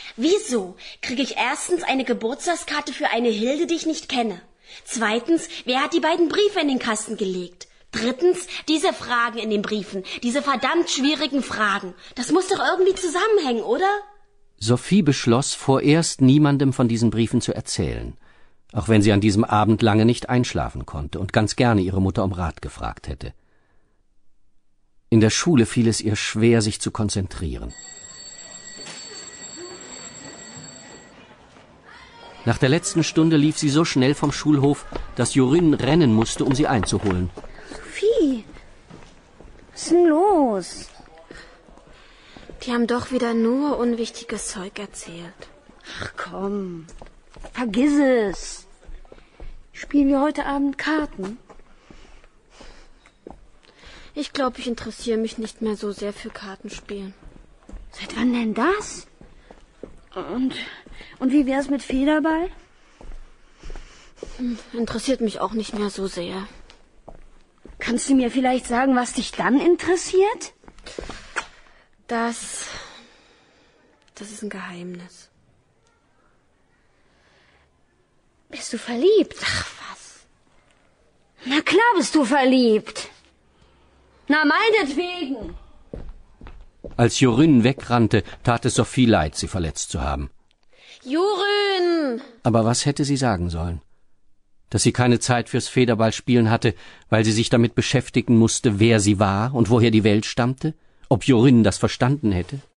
Wieso kriege ich erstens eine Geburtstagskarte für eine Hilde, die ich nicht kenne? Zweitens, wer hat die beiden Briefe in den Kasten gelegt? Drittens, diese Fragen in den Briefen, diese verdammt schwierigen Fragen. Das muss doch irgendwie zusammenhängen, oder? Sophie beschloss, vorerst niemandem von diesen Briefen zu erzählen, auch wenn sie an diesem Abend lange nicht einschlafen konnte und ganz gerne ihre Mutter um Rat gefragt hätte. In der Schule fiel es ihr schwer, sich zu konzentrieren. Nach der letzten Stunde lief sie so schnell vom Schulhof, dass Jorun rennen musste, um sie einzuholen. Sophie, was ist denn los? Die haben doch wieder nur unwichtiges Zeug erzählt. Ach komm, vergiss es. Spielen wir heute Abend Karten? Ich glaube, ich interessiere mich nicht mehr so sehr für Kartenspielen. Seit wann denn das? Und wie wär's mit Federball? Interessiert mich auch nicht mehr so sehr. Kannst du mir vielleicht sagen, was dich dann interessiert? Das ist ein Geheimnis. Bist du verliebt? Ach, was? Na klar bist du verliebt. Na, meinetwegen. Als Jorun wegrannte, tat es Sophie leid, sie verletzt zu haben. Jorun! Aber was hätte sie sagen sollen? Dass sie keine Zeit fürs Federballspielen hatte, weil sie sich damit beschäftigen musste, wer sie war und woher die Welt stammte? Ob Jorun das verstanden hätte?